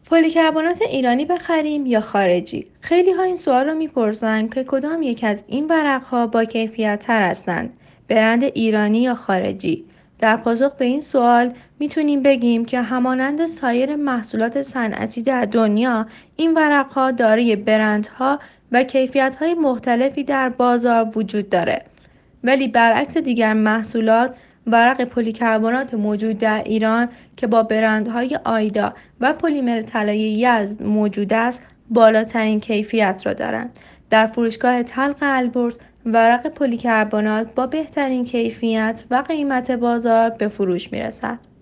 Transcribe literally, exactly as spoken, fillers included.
پلیکربنات ایرانی بخریم یا خارجی؟ خیلی ها این سوال رو میپرسن که کدام یک از این ورق ها با کیفیت تر هستند، برند ایرانی یا خارجی. در پاسخ به این سوال میتونیم بگیم که همانند سایر محصولات صنعتی در دنیا، این ورق ها دارای برندها و کیفیت های مختلفی در بازار وجود داره. ولی برعکس دیگر محصولات، ورق پلیکربنات موجود در ایران که با برندهای آیدا و پلیمر طلای یزد موجود است، بالاترین کیفیت را دارند. در فروشگاه طلق البرز، ورق پلیکربنات با بهترین کیفیت و قیمت بازار به فروش می‌رسد.